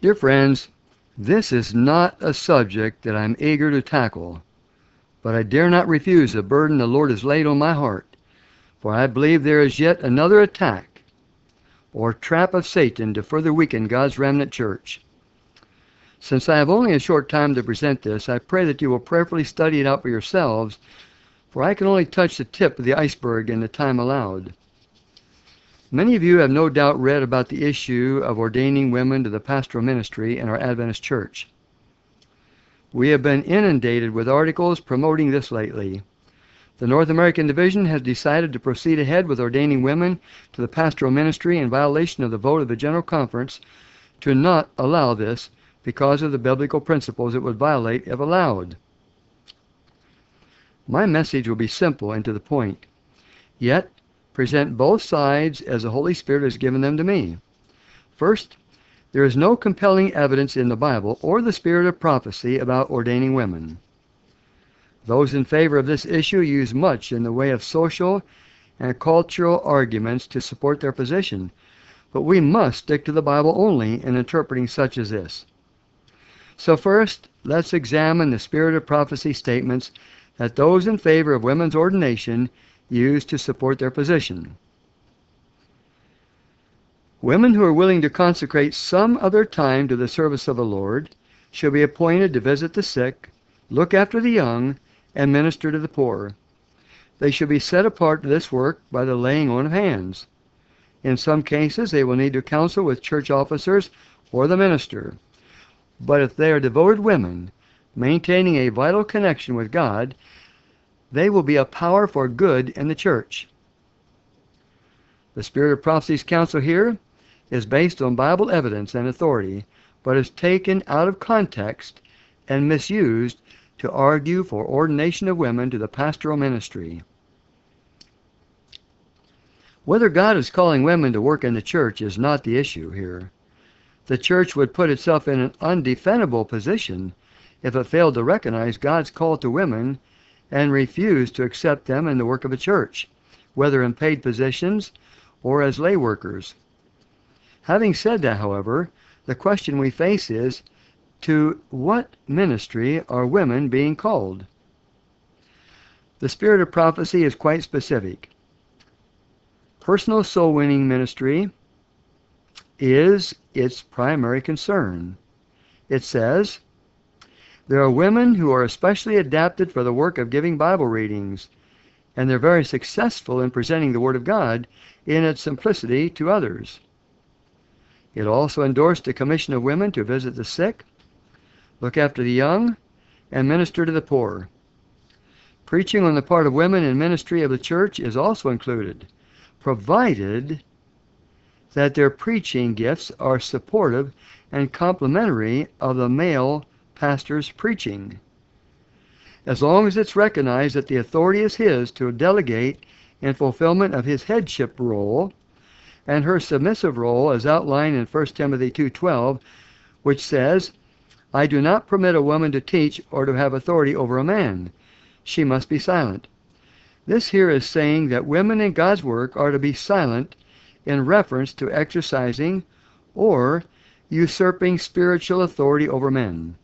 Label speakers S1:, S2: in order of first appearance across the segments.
S1: Dear friends, this is not a subject that I'm eager to tackle, but I dare not refuse the burden the Lord has laid on my heart, for I believe there is yet another attack or trap of Satan to further weaken God's remnant church. Since I have only a short time to present this, I pray that you will prayerfully study it out for yourselves, for I can only touch the tip of the iceberg in the time allowed. Many of you have no doubt read about the issue of ordaining women to the pastoral ministry in our Adventist church. We have been inundated with articles promoting this lately. The North American Division has decided to proceed ahead with ordaining women to the pastoral ministry in violation of the vote of the General Conference to not allow this because of the biblical principles it would violate if allowed. My message will be simple and to the point, yet present both sides as the Holy Spirit has given them to me. First, there is no compelling evidence in the Bible or the spirit of prophecy about ordaining women. Those in favor of this issue use much in the way of social and cultural arguments to support their position, but we must stick to the Bible only in interpreting such as this. So first, let's examine the spirit of prophecy statements that those in favor of women's ordination use to support their position. Women who are willing to consecrate some of their time to the service of the Lord should be appointed to visit the sick, look after the young, and minister to the poor. They should be set apart to this work by the laying on of hands. In some cases, they will need to counsel with church officers or the minister. But if they are devoted women, maintaining a vital connection with God, they will be a power for good in the church. The spirit of prophecy's counsel here is based on Bible evidence and authority, but is taken out of context and misused to argue for ordination of women to the pastoral ministry. Whether God is calling women to work in the church is not the issue here. The church would put itself in an undefendable position if it failed to recognize God's call to women and refused to accept them in the work of the church, whether in paid positions or as lay workers. Having said that, however, the question we face is, to what ministry are women being called? The spirit of prophecy is quite specific. Personal soul-winning ministry is its primary concern. It says, there are women who are especially adapted for the work of giving Bible readings, and they're very successful in presenting the Word of God in its simplicity to others. It also endorsed the commission of women to visit the sick, look after the young, and minister to the poor. Preaching on the part of women in ministry of the church is also included, provided that their preaching gifts are supportive and complementary of the male pastor's preaching. As long as it's recognized that the authority is his to delegate in fulfillment of his headship role, and her submissive role as outlined in 1 Timothy 2:12, which says, I do not permit a woman to teach or to have authority over a man. She must be silent. This here is saying that women in God's work are to be silent in reference to exercising or usurping spiritual authority over men.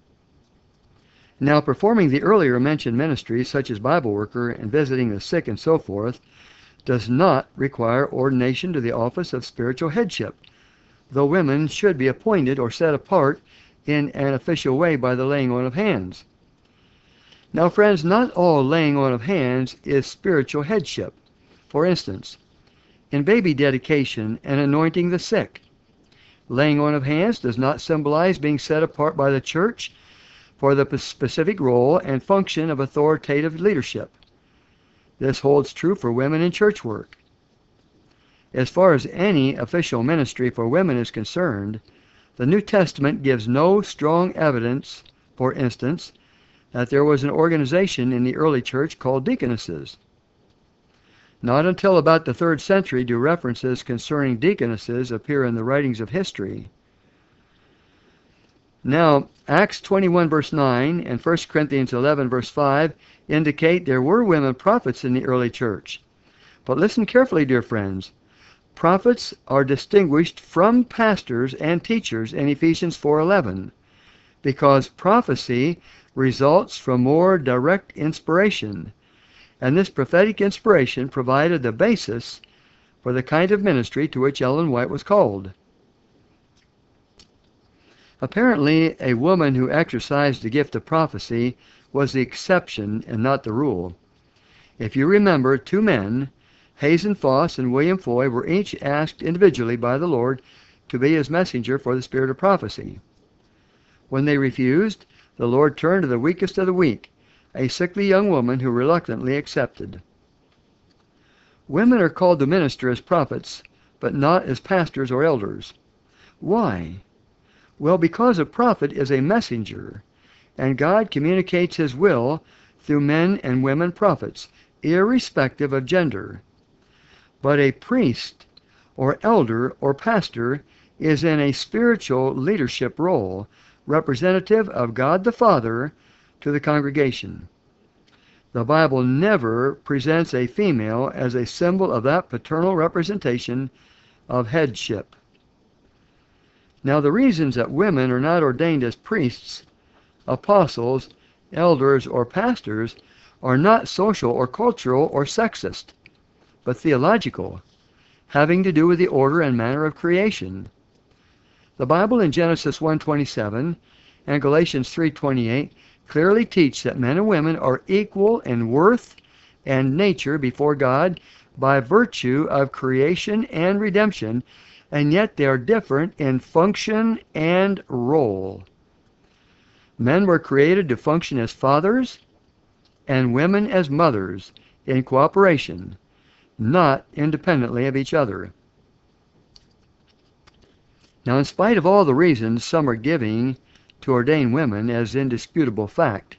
S1: Now, performing the earlier mentioned ministries, such as Bible worker and visiting the sick and so forth, does not require ordination to the office of spiritual headship, though women should be appointed or set apart in an official way by the laying on of hands. Now, friends, not all laying on of hands is spiritual headship. For instance, in baby dedication and anointing the sick, laying on of hands does not symbolize being set apart by the church for the specific role and function of authoritative leadership. This holds true for women in church work. As far as any official ministry for women is concerned, the New Testament gives no strong evidence, for instance, that there was an organization in the early church called deaconesses. Not until about the 3rd century do references concerning deaconesses appear in the writings of history. Now, Acts 21 verse 9 and 1 Corinthians 11 verse 5 indicate there were women prophets in the early church. But listen carefully, dear friends. Prophets are distinguished from pastors and teachers in Ephesians 4:11 because prophecy results from more direct inspiration, and this prophetic inspiration provided the basis for the kind of ministry to which Ellen White was called. Apparently, a woman who exercised the gift of prophecy was the exception and not the rule. If you remember, two men, Hazen Foss and William Foy, were each asked individually by the Lord to be his messenger for the spirit of prophecy. When they refused, the Lord turned to the weakest of the weak, a sickly young woman who reluctantly accepted. Women are called to minister as prophets, but not as pastors or elders. Why? Well, because a prophet is a messenger, and God communicates his will through men and women prophets, irrespective of gender. But a priest, or elder, or pastor is in a spiritual leadership role, representative of God the Father to the congregation. The Bible never presents a female as a symbol of that paternal representation of headship. Now, the reasons that women are not ordained as priests, apostles, elders, or pastors are not social or cultural or sexist, but theological, having to do with the order and manner of creation. The Bible in Genesis 1:27 and Galatians 3:28 clearly teach that men and women are equal in worth and nature before God by virtue of creation and redemption, and yet they are different in function and role. Men were created to function as fathers and women as mothers in cooperation, not independently of each other. Now, in spite of all the reasons some are giving to ordain women as indisputable fact,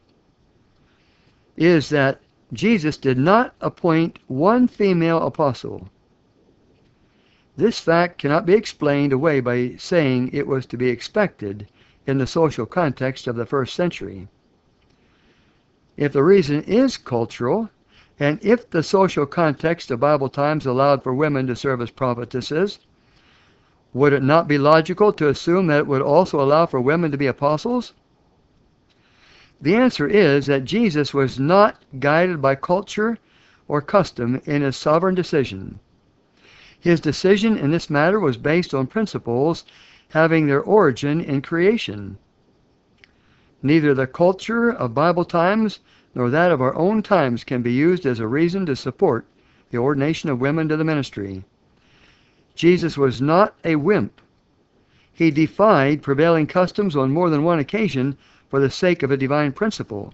S1: is that Jesus did not appoint one female apostle. This fact cannot be explained away by saying it was to be expected in the social context of the first century. If the reason is cultural, and if the social context of Bible times allowed for women to serve as prophetesses, would it not be logical to assume that it would also allow for women to be apostles? The answer is that Jesus was not guided by culture or custom in his sovereign decision. His decision in this matter was based on principles having their origin in creation. Neither the culture of Bible times nor that of our own times can be used as a reason to support the ordination of women to the ministry. Jesus was not a wimp. He defied prevailing customs on more than one occasion for the sake of a divine principle.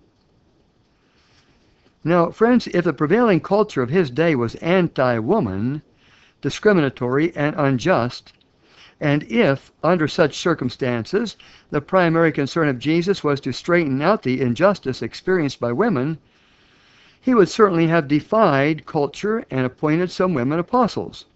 S1: Now, friends, if the prevailing culture of his day was anti-woman, discriminatory, and unjust, and if, under such circumstances, the primary concern of Jesus was to straighten out the injustice experienced by women, he would certainly have defied culture and appointed some women apostles.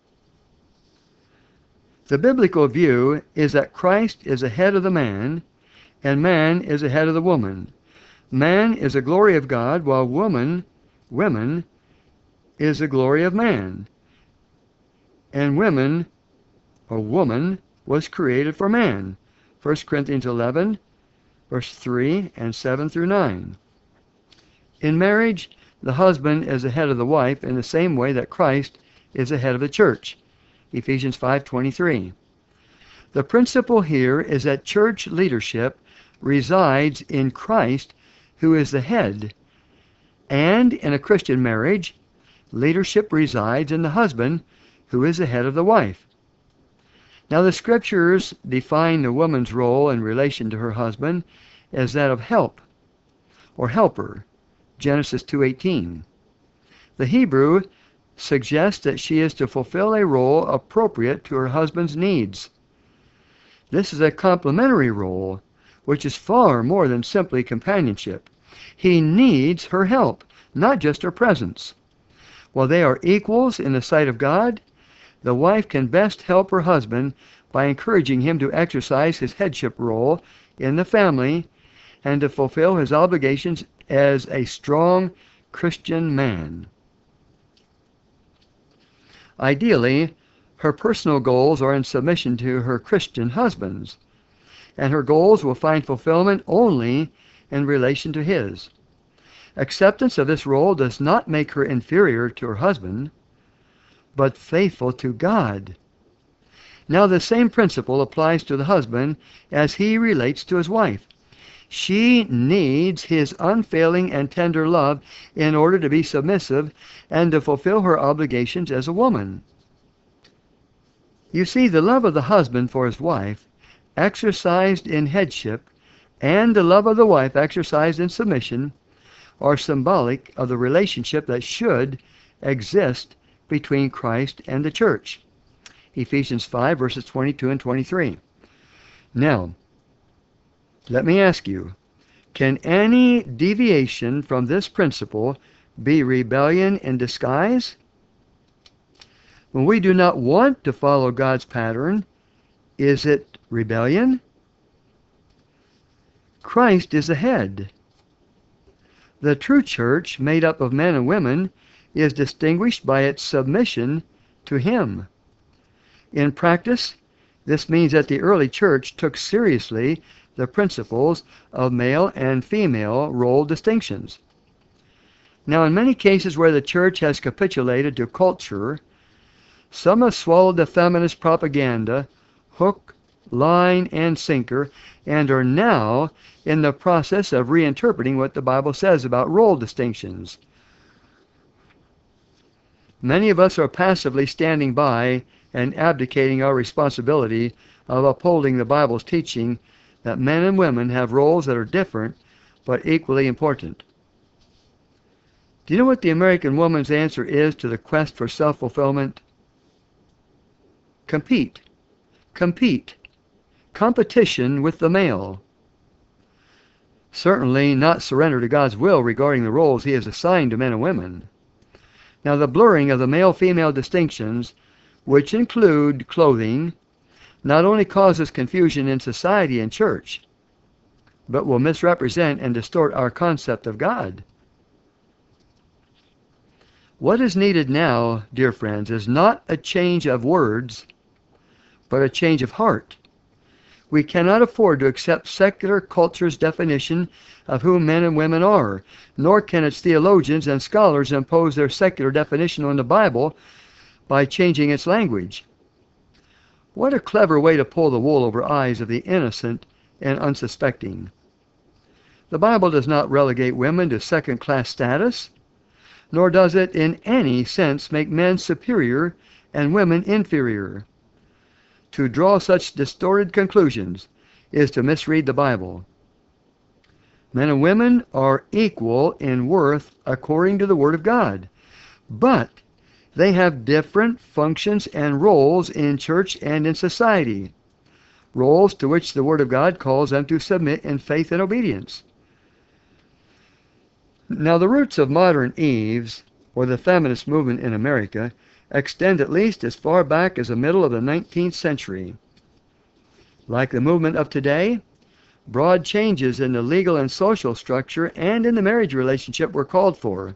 S1: The biblical view is that Christ is the head of the man, and man is the head of the woman. Man is the glory of God, while women, is the glory of man. And woman was created for man. 1 Corinthians 11, verse 3 and 7 through 9. In marriage, the husband is the head of the wife in the same way that Christ is the head of the church. Ephesians 5:23. The principle here is that church leadership resides in Christ, who is the head, and in a Christian marriage, leadership resides in the husband, who is the head of the wife. Now, the scriptures define the woman's role in relation to her husband as that of help or helper, Genesis 2:18. The Hebrew suggests that she is to fulfill a role appropriate to her husband's needs. This is a complementary role, which is far more than simply companionship. He needs her help, not just her presence. While they are equals in the sight of God, the wife can best help her husband by encouraging him to exercise his headship role in the family and to fulfill his obligations as a strong Christian man. Ideally, Her personal goals are in submission to her Christian husbands, and her goals will find fulfillment only in relation to his. Acceptance of this role does not make her inferior to her husband, but faithful to God. Now the same principle applies to the husband as he relates to his wife. She needs his unfailing and tender love in order to be submissive and to fulfill her obligations as a woman. You see, the love of the husband for his wife, exercised in headship, and the love of the wife exercised in submission, are symbolic of the relationship that should exist between Christ and the church. Ephesians 5, verses 22 and 23. Now, let me ask you, can any deviation from this principle be rebellion in disguise? When we do not want to follow God's pattern, is it rebellion? Christ is the head. The true church, made up of men and women, is distinguished by its submission to Him. In practice, this means that the early church took seriously the principles of male and female role distinctions. Now, in many cases where the church has capitulated to culture, some have swallowed the feminist propaganda, hook, line, and sinker, and are now in the process of reinterpreting what the Bible says about role distinctions. Many of us are passively standing by and abdicating our responsibility of upholding the Bible's teaching that men and women have roles that are different but equally important. Do you know what the American woman's answer is to the quest for self-fulfillment? Compete. Compete. Competition with the male. Certainly not surrender to God's will regarding the roles He has assigned to men and women. Now, the blurring of the male-female distinctions, which include clothing, not only causes confusion in society and church, but will misrepresent and distort our concept of God. What is needed now, dear friends, is not a change of words, but a change of heart. We cannot afford to accept secular culture's definition of who men and women are, nor can its theologians and scholars impose their secular definition on the Bible by changing its language. What a clever way to pull the wool over eyes of the innocent and unsuspecting. The Bible does not relegate women to second-class status, nor does it in any sense make men superior and women inferior. To draw such distorted conclusions is to misread the Bible. Men and women are equal in worth according to the Word of God, but they have different functions and roles in church and in society, roles to which the Word of God calls them to submit in faith and obedience. Now, the roots of modern Eves, or the feminist movement in America, extend at least as far back as the middle of the 19th century. Like the movement of today, broad changes in the legal and social structure and in the marriage relationship were called for.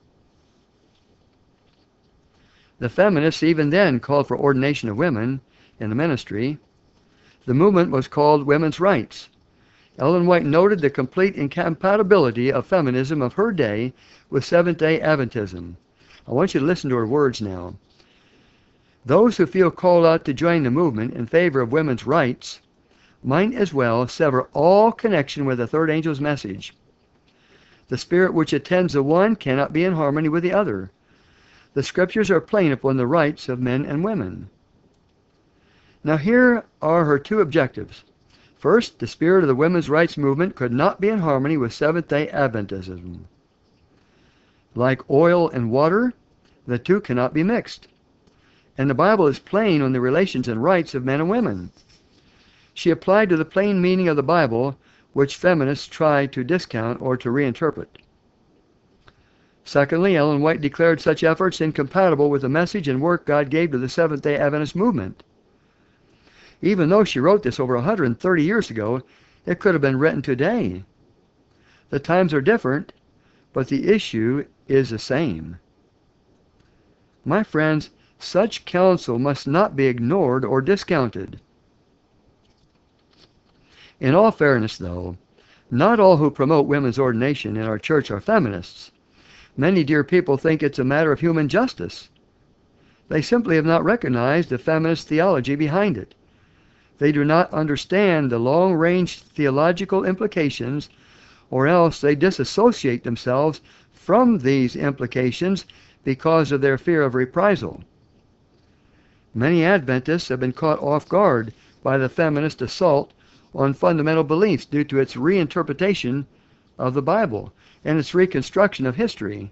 S1: The feminists even then called for ordination of women in the ministry. The movement was called women's rights. Ellen White noted the complete incompatibility of feminism of her day with Seventh-day Adventism. I want you to listen to her words now. Those who feel called out to join the movement in favor of women's rights might as well sever all connection with the third angel's message. The spirit which attends the one cannot be in harmony with the other. The scriptures are plain upon the rights of men and women. Now here are her two objectives. First, the spirit of the women's rights movement could not be in harmony with Seventh-day Adventism. Like oil and water, the two cannot be mixed. And the Bible is plain on the relations and rights of men and women. She applied to the plain meaning of the Bible, which feminists try to discount or to reinterpret. Secondly, Ellen White declared such efforts incompatible with the message and work God gave to the Seventh-day Adventist movement. Even though she wrote this over 130 years ago, it could have been written today. The times are different, but the issue is the same. My friends, Such counsel must not be ignored or discounted. In all fairness, though, not all who promote women's ordination in our church are feminists. Many dear people think it's a matter of human justice. They simply have not recognized the feminist theology behind it. They do not understand the long-range theological implications, or else they disassociate themselves from these implications because of their fear of reprisal. Many Adventists have been caught off guard by the feminist assault on fundamental beliefs due to its reinterpretation of the Bible and its reconstruction of history.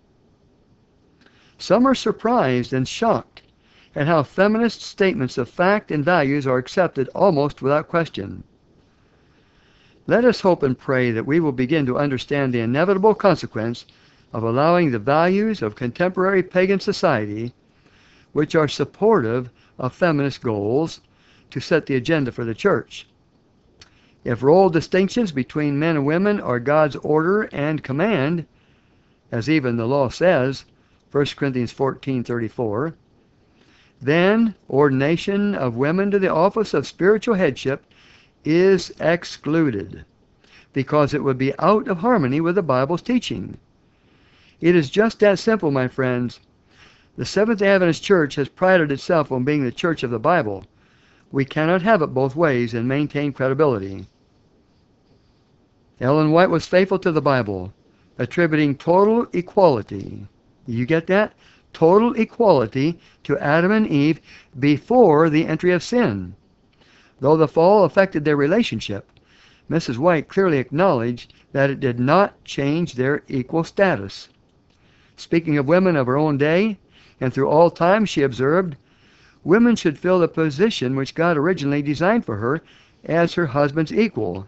S1: Some are surprised and shocked at how feminist statements of fact and values are accepted almost without question. Let us hope and pray that we will begin to understand the inevitable consequence of allowing the values of contemporary pagan society, which are supportive of feminist goals, to set the agenda for the church. If role distinctions between men and women are God's order and command, as even the law says, 1 Corinthians 14:34, then ordination of women to the office of spiritual headship is excluded, because it would be out of harmony with the Bible's teaching. It is just that simple, my friends. The Seventh-day Adventist Church has prided itself on being the church of the Bible. We cannot have it both ways and maintain credibility. Ellen White was faithful to the Bible, attributing total equality. You get that? Total equality to Adam and Eve before the entry of sin. Though the fall affected their relationship, Mrs. White clearly acknowledged that it did not change their equal status. Speaking of women of her own day, and through all time, she observed, women should fill the position which God originally designed for her as her husband's equal.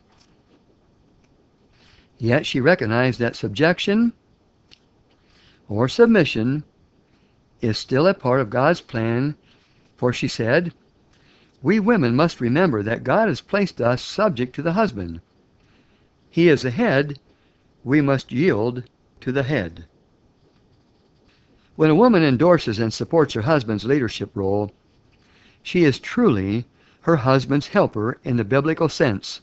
S1: Yet she recognized that subjection or submission is still a part of God's plan, for she said, we women must remember that God has placed us subject to the husband. He is the head, we must yield to the head. When a woman endorses and supports her husband's leadership role, she is truly her husband's helper in the biblical sense.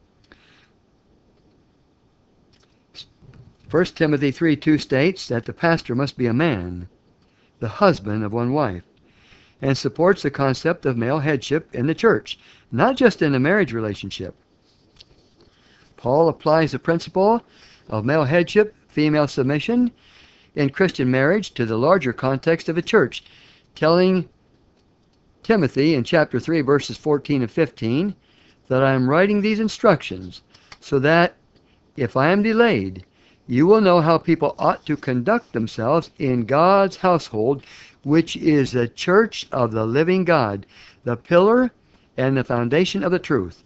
S1: 1 Timothy 3:2 states that the pastor must be a man, the husband of one wife, and supports the concept of male headship in the church, not just in the marriage relationship. Paul applies the principle of male headship, female submission, in Christian marriage to the larger context of a church, telling Timothy in chapter 3, verses 14 and 15, that I am writing these instructions so that, if I am delayed, you will know how people ought to conduct themselves in God's household, which is the church of the living God, the pillar and the foundation of the truth.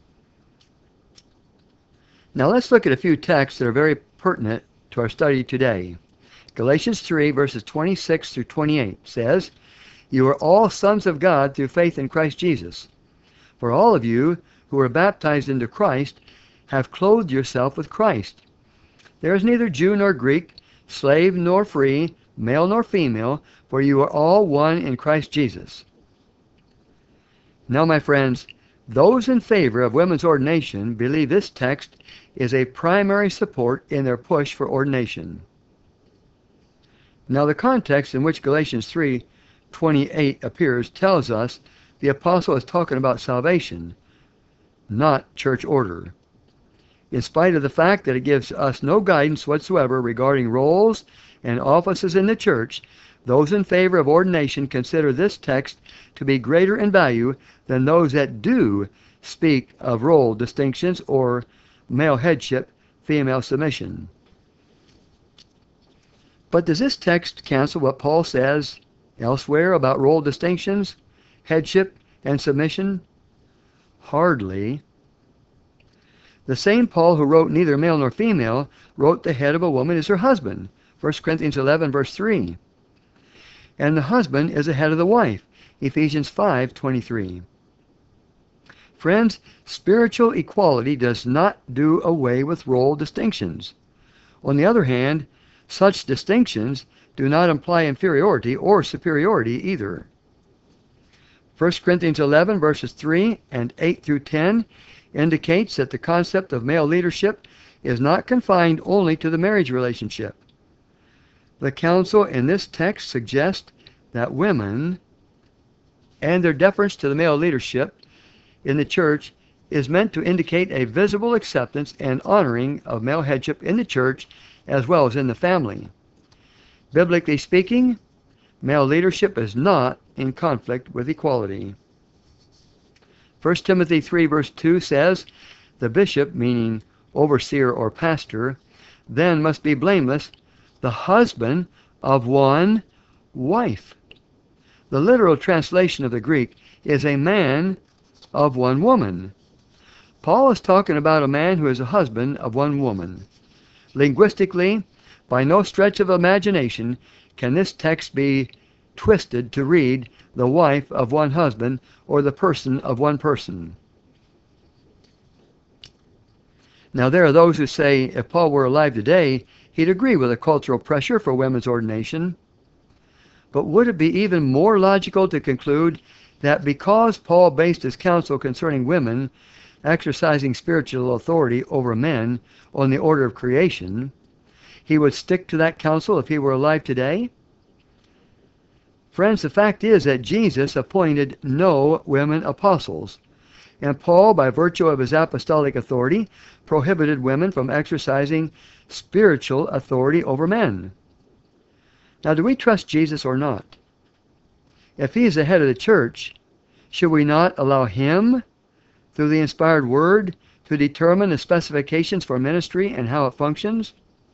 S1: Now let's look at a few texts that are very pertinent to our study today. Galatians 3, verses 26 through 28 says, you are all sons of God through faith in Christ Jesus. For all of you who are baptized into Christ have clothed yourself with Christ. There is neither Jew nor Greek, slave nor free, male nor female, for you are all one in Christ Jesus. Now, my friends, those in favor of women's ordination believe this text is a primary support in their push for ordination. Now, the context in which Galatians 3:28 appears tells us the apostle is talking about salvation, not church order. In spite of the fact that it gives us no guidance whatsoever regarding roles and offices in the church, those in favor of ordination consider this text to be greater in value than those that do speak of role distinctions or male headship, female submission. But does this text cancel what Paul says elsewhere about role distinctions, headship, and submission? Hardly. The same Paul who wrote neither male nor female wrote the head of a woman is her husband, 1 Corinthians 11, verse 3. And the husband is the head of the wife, Ephesians 5:23. Friends, spiritual equality does not do away with role distinctions. On the other hand, such distinctions do not imply inferiority or superiority either. 1 Corinthians 11 verses 3 and 8 through 10 indicates that the concept of male leadership is not confined only to the marriage relationship. The counsel in this text suggests that women and their deference to the male leadership in the church is meant to indicate a visible acceptance and honoring of male headship in the church as well as in the family. Biblically speaking, male leadership is not in conflict with equality. 1 Timothy 3 verse 2 says, "The bishop," meaning overseer or pastor, "then must be blameless, the husband of one wife." The literal translation of the Greek is a man of one woman. Paul is talking about a man who is a husband of one woman. Linguistically, by no stretch of imagination can this text be twisted to read the wife of one husband or the person of one person. Now there are those who say if Paul were alive today, he'd agree with the cultural pressure for women's ordination. But would it be even more logical to conclude that because Paul based his counsel concerning women exercising spiritual authority over men on the order of creation, he would stick to that counsel if he were alive today? Friends, the fact is that Jesus appointed no women apostles, and Paul, by virtue of his apostolic authority, prohibited women from exercising spiritual authority over men. Now, do we trust Jesus or not? If he is the head of the church, should we not allow him, through the inspired word, to determine the specifications for ministry and how it functions?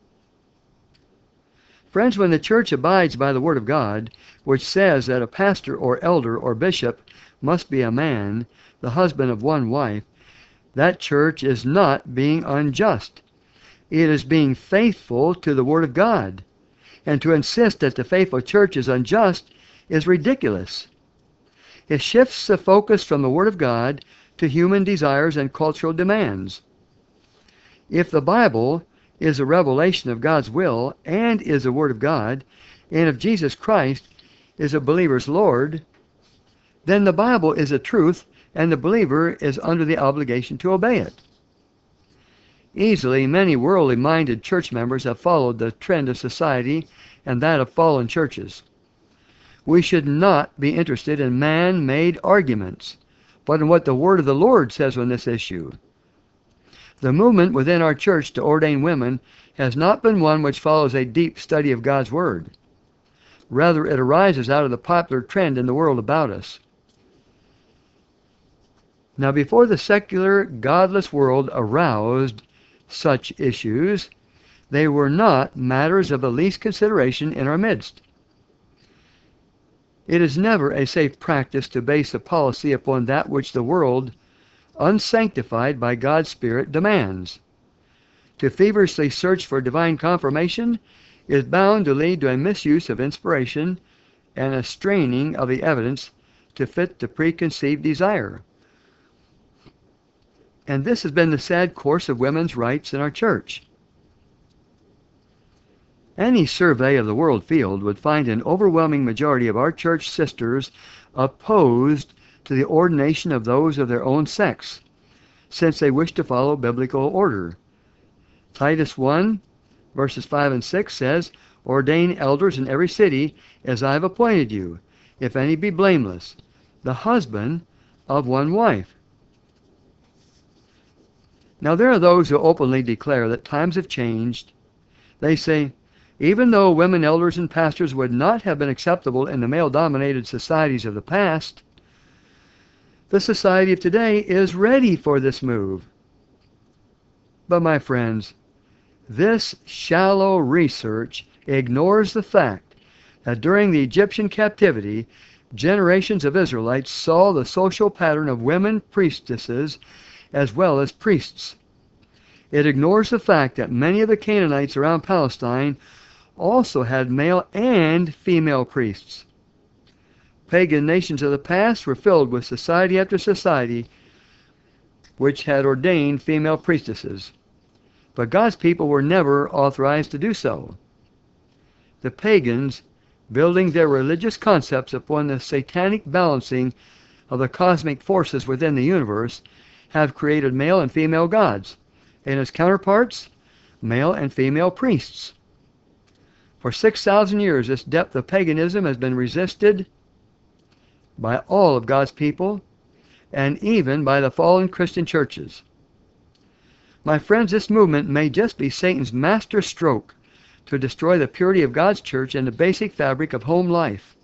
S1: Friends, when the church abides by the Word of God, which says that a pastor or elder or bishop must be a man, the husband of one wife, that church is not being unjust. It is being faithful to the Word of God. And to insist that the faithful church is unjust is ridiculous. It shifts the focus from the Word of God to human desires and cultural demands. If the Bible is a revelation of God's will and is the Word of God, and if Jesus Christ is a believer's Lord, then the Bible is a truth and the believer is under the obligation to obey it. Easily, many worldly-minded church members have followed the trend of society and that of fallen churches. We should not be interested in man-made arguments, but in what the Word of the Lord says on this issue. The movement within our church to ordain women has not been one which follows a deep study of God's Word. Rather, it arises out of the popular trend in the world about us. Now, before the secular, godless world aroused such issues, they were not matters of the least consideration in our midst. It is never a safe practice to base a policy upon that which the world, unsanctified by God's Spirit, demands. To feverishly search for divine confirmation is bound to lead to a misuse of inspiration and a straining of the evidence to fit the preconceived desire. And this has been the sad course of women's rights in our church. Any survey of the world field would find an overwhelming majority of our church sisters opposed to the ordination of those of their own sex, since they wish to follow biblical order. Titus 1, verses 5 and 6 says, "Ordain elders in every city, as I have appointed you, if any be blameless, the husband of one wife." Now there are those who openly declare that times have changed. They say, even though women elders and pastors would not have been acceptable in the male-dominated societies of the past, the society of today is ready for this move. But my friends, this shallow research ignores the fact that during the Egyptian captivity, generations of Israelites saw the social pattern of women priestesses as well as priests. It ignores the fact that many of the Canaanites around Palestine also had male and female priests. Pagan nations of the past were filled with society after society which had ordained female priestesses, but God's people were never authorized to do so. the pagans, building their religious concepts upon the satanic balancing of the cosmic forces within the universe, have created male and female gods, and as counterparts, male and female priests. For 6,000 years, this depth of paganism has been resisted by all of God's people, and even by the fallen Christian churches. My friends, this movement may just be Satan's master stroke to destroy the purity of God's church and the basic fabric of home life.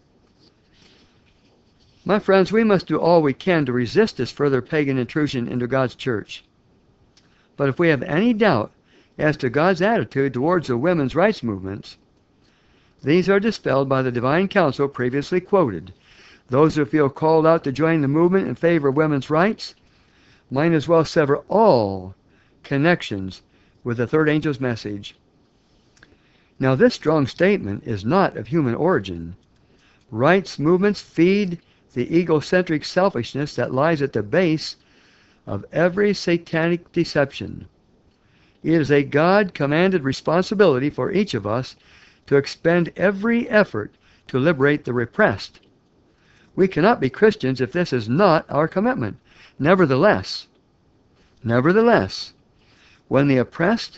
S1: My friends, we must do all we can to resist this further pagan intrusion into God's church. But if we have any doubt as to God's attitude towards the women's rights movements, these are dispelled by the divine counsel previously quoted. Those who feel called out to join the movement in favor of women's rights might as well sever all connections with the third angel's message. Now, this strong statement is not of human origin. Rights movements feed the egocentric selfishness that lies at the base of every satanic deception. It is a God-commanded responsibility for each of us to expend every effort to liberate the repressed. We cannot be Christians if this is not our commitment. Nevertheless, when the oppressed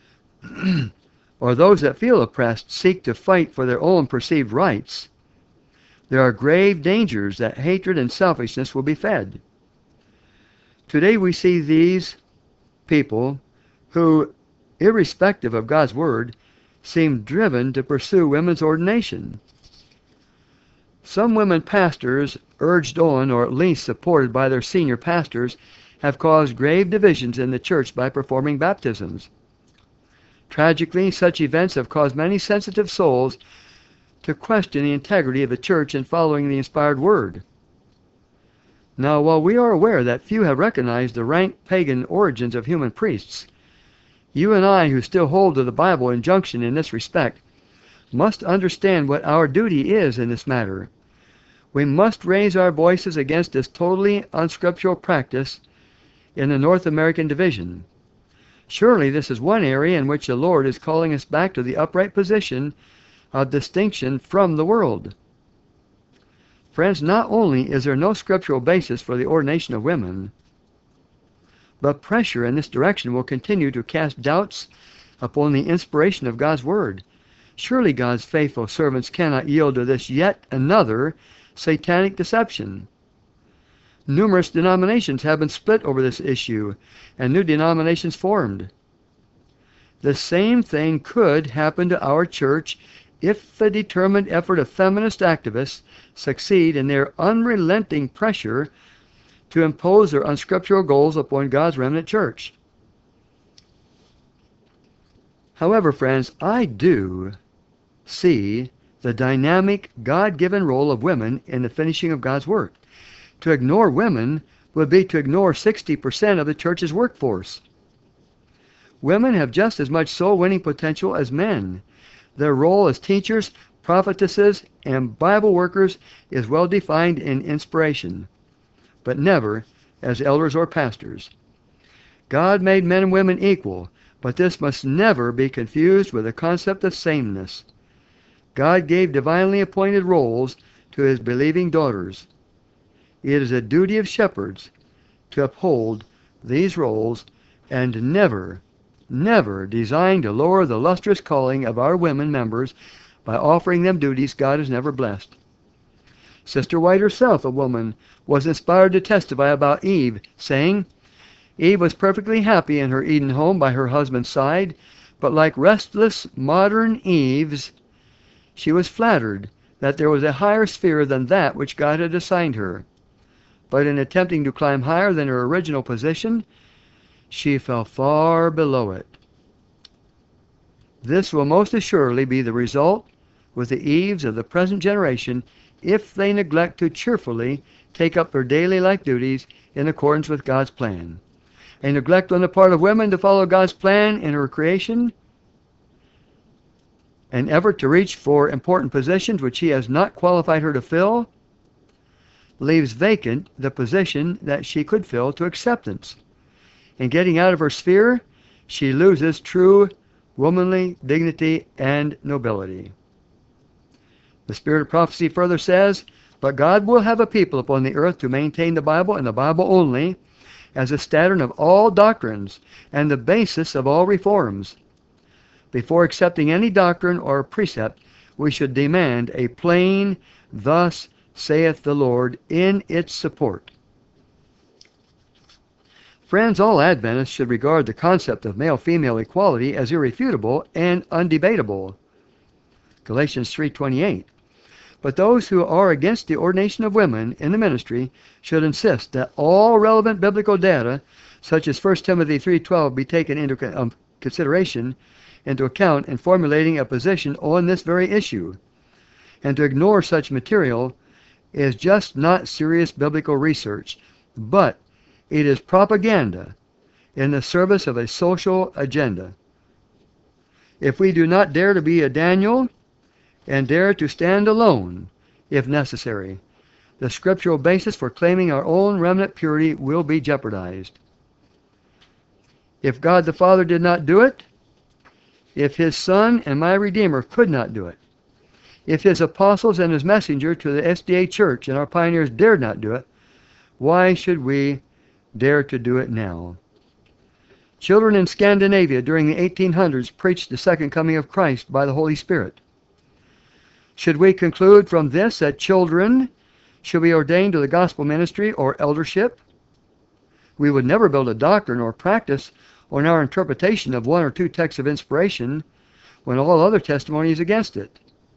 S1: or those that feel oppressed seek to fight for their own perceived rights, there are grave dangers that hatred and selfishness will be fed. Today we see these people who, irrespective of God's word, seem driven to pursue women's ordination. Some women pastors, urged on or at least supported by their senior pastors, have caused grave divisions in the church by performing baptisms. Tragically, such events have caused many sensitive souls to question the integrity of the church in following the inspired word. Now, while we are aware that few have recognized the rank pagan origins of human priests, you and I, who still hold to the Bible injunction in this respect, must understand what our duty is in this matter. We must raise our voices against this totally unscriptural practice in the North American division. Surely this is one area in which the Lord is calling us back to the upright position of distinction from the world. Friends, not only is there no scriptural basis for the ordination of women, but pressure in this direction will continue to cast doubts upon the inspiration of God's word. Surely God's faithful servants cannot yield to this yet another satanic deception. Numerous denominations have been split over this issue, and new denominations formed. The same thing could happen to our church if the determined effort of feminist activists succeed in their unrelenting pressure to impose their unscriptural goals upon God's remnant church. However, friends, I do see the dynamic, God-given role of women in the finishing of God's work. To ignore women would be to ignore 60% of the church's workforce. Women have just as much soul-winning potential as men. Their role as teachers, prophetesses, and Bible workers is well defined in inspiration, but never as elders or pastors. God made men and women equal, but this must never be confused with the concept of sameness. God gave divinely appointed roles to his believing daughters. It is a duty of shepherds to uphold these roles and never design to lower the lustrous calling of our women members by offering them duties God has never blessed. Sister White herself, a woman, was inspired to testify about Eve, saying, Eve was perfectly happy in her Eden home by her husband's side, but like restless modern Eves, she was flattered that there was a higher sphere than that which God had assigned her. But in attempting to climb higher than her original position, she fell far below it. This will most assuredly be the result with the Eves of the present generation if they neglect to cheerfully take up their daily life duties in accordance with God's plan. A neglect on the part of women to follow God's plan in her creation, an effort to reach for important positions which he has not qualified her to fill, leaves vacant the position that she could fill to acceptance. In getting out of her sphere, she loses true womanly dignity and nobility. The Spirit of prophecy further says, "But God will have a people upon the earth to maintain the Bible and the Bible only as a standard of all doctrines and the basis of all reforms. Before accepting any doctrine or precept, we should demand a plain, 'Thus saith the Lord,' in its support." Friends, all Adventists should regard the concept of male-female equality as irrefutable and undebatable. Galatians 3:28. But those who are against the ordination of women in the ministry should insist that all relevant biblical data, such as 1 Timothy 3:12, be taken into consideration, into account in formulating a position on this very issue. And to ignore such material is just not serious biblical research, but it is propaganda in the service of a social agenda. If we do not dare to be a Daniel and dare to stand alone, if necessary, the scriptural basis for claiming our own remnant purity will be jeopardized. If God the Father did not do it, if His Son and my Redeemer could not do it, if His apostles and His messenger to the SDA Church and our pioneers dared not do it, why should we dare to do it now? Children in Scandinavia during the 1800s preached the second coming of Christ by the Holy Spirit. Should we conclude from this that children should be ordained to the gospel ministry or eldership? We would never build a doctrine or practice on our interpretation of one or two texts of inspiration when all other testimony is against it.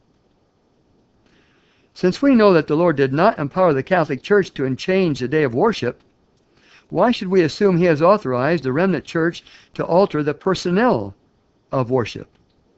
S1: Since we know that the Lord did not empower the Catholic Church to change the day of worship, why should we assume He has authorized the remnant church to alter the personnel of worship?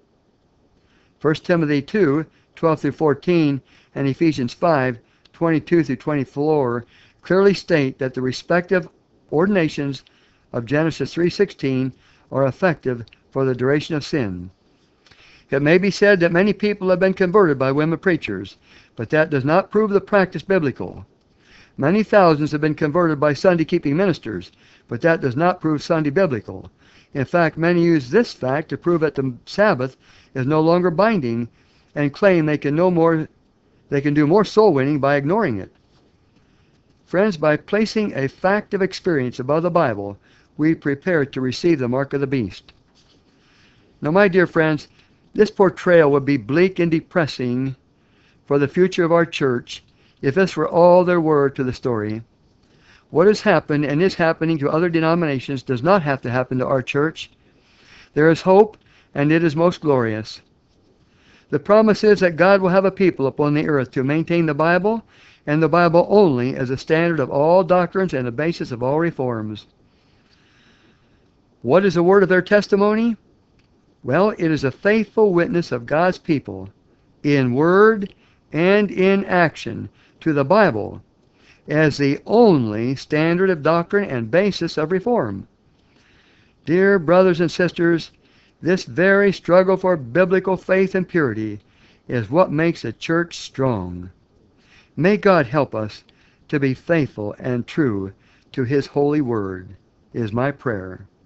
S1: 1 Timothy 2:12-14 and Ephesians 5:22-24 clearly state that the respective ordinations of Genesis 3:16 are effective for the duration of sin. It may be said that many people have been converted by women preachers, but that does not prove the practice biblical. Many thousands have been converted by Sunday-keeping ministers, but that does not prove Sunday biblical. In fact, many use this fact to prove that the Sabbath is no longer binding and claim they can do more soul winning by ignoring it. Friends, by placing a fact of experience above the Bible, we prepare to receive the mark of the beast. Now, my dear friends, this portrayal would be bleak and depressing for the future of our church if this were all there were to the story. What has happened and is happening to other denominations does not have to happen to our church. There is hope, and it is most glorious. The promise is that God will have a people upon the earth to maintain the Bible, and the Bible only, as a standard of all doctrines and the basis of all reforms. What is the word of their testimony? Well, it is a faithful witness of God's people, in word and in action, to the Bible, as the only standard of doctrine and basis of reform. Dear brothers and sisters, this very struggle for biblical faith and purity is what makes a church strong. May God help us to be faithful and true to His holy word, is my prayer.